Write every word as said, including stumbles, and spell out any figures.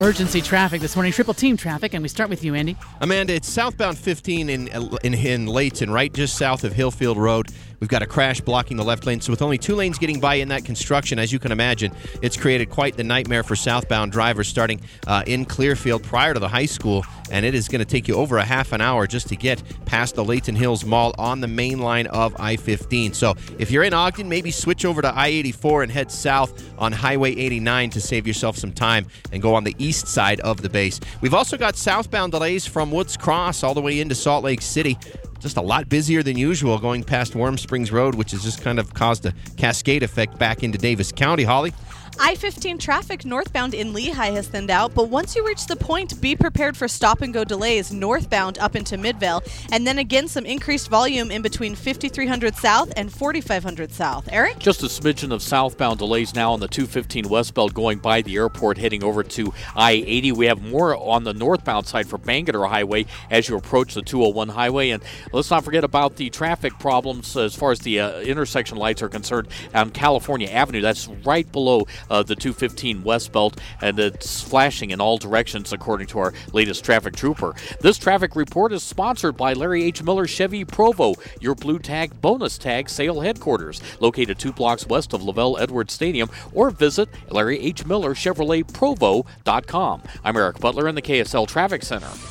Emergency traffic this morning, triple team traffic, and we start with you, Andy. Amanda, it's southbound fifteen in in, in Layton, right just south of Hillfield Road. We've got a crash blocking the left lane, so with only two lanes getting by in that construction, as you can imagine, it's created quite the nightmare for southbound drivers starting uh, in Clearfield prior to the high school, and it is going to take you over a half an hour just to get past the Layton Hills Mall on the main line of I fifteen. So if you're in Ogden, maybe switch over to I eighty-four and head south on Highway eighty-nine to save yourself some time and go on the east side of the base. We've also got southbound delays from Woods Cross all the way into Salt Lake City. Just a lot busier than usual going past Warm Springs Road, which has just kind of caused a cascade effect back into Davis County. Holly? I fifteen traffic northbound in Lehigh has thinned out, but once you reach the point, be prepared for stop-and-go delays northbound up into Midvale, and then again some increased volume in between fifty-three hundred South and forty-five hundred South. Eric? Just a smidgen of southbound delays now on the two fifteen westbound going by the airport heading over to I eighty. We have more on the northbound side for Bangerter Highway as you approach the two oh one highway, and let's not forget about the traffic problems as far as the uh, intersection lights are concerned on California Avenue. That's right below Uh, the two fifteen West Belt, and it's flashing in all directions according to our latest traffic trooper. This traffic report is sponsored by Larry H. Miller Chevy Provo, your Blue Tag bonus tag sale headquarters, located two blocks west of Lavelle Edwards Stadium, or visit Larry H. Miller Chevrolet Provo dot com. I'm Eric Butler in the K S L Traffic Center.